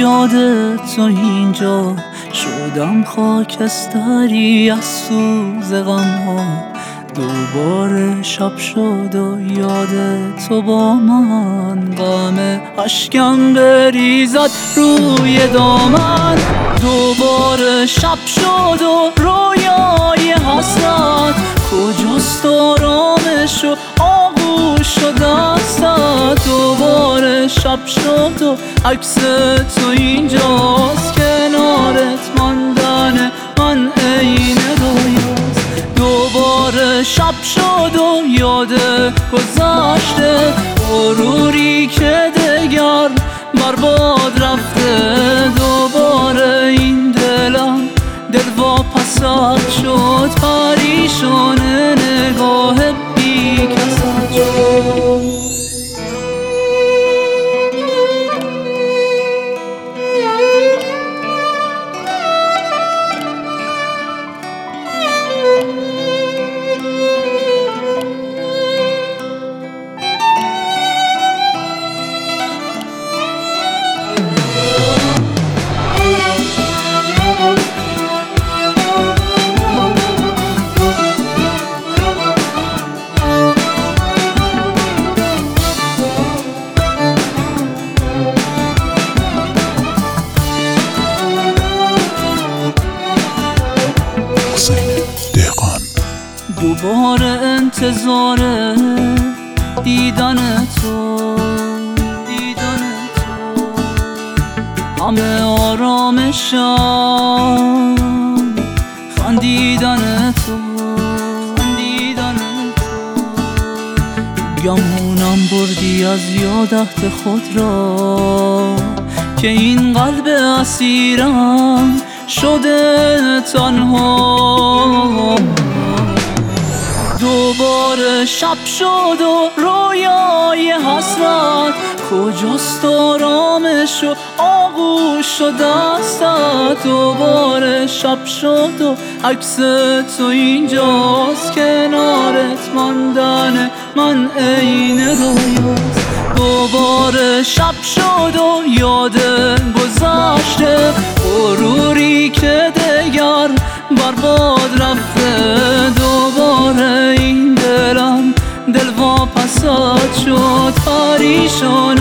یاد تو اینجا شدم خاکستری از سوز غم ها. دوباره شب شد و یاد تو با من، غم اشکم بریزد روی دامن. دوباره شب شد و رویای حسرت، کجاست آرامش و آغوش و دستت. دوباره شب شد و عکس تو اینجاست، کنارت ماندن من عین رویاست. دوباره شب شد و یاد گذشته، غروری که دگر برباد رفته. دوباره این دلم دل واپسد شد، پریشان نگاه بی کست شد. دوباره انتظار دیدن تو، همه آرامشم خندیدن تو. گمونم بردی از یادت خود را، که این قلب اسیرم شده تنها. دوباره شب شد و رویای حسرت، کجاست آرامش و آغوش و دستت. دوباره شب شد و عکس تو اینجاست، کنارت ماندن من عین رویاست. دوباره شب شد و یاد گذشته، غروری که دگر برباد رفته. دوباره این دلم دل واپسد شد، پریشان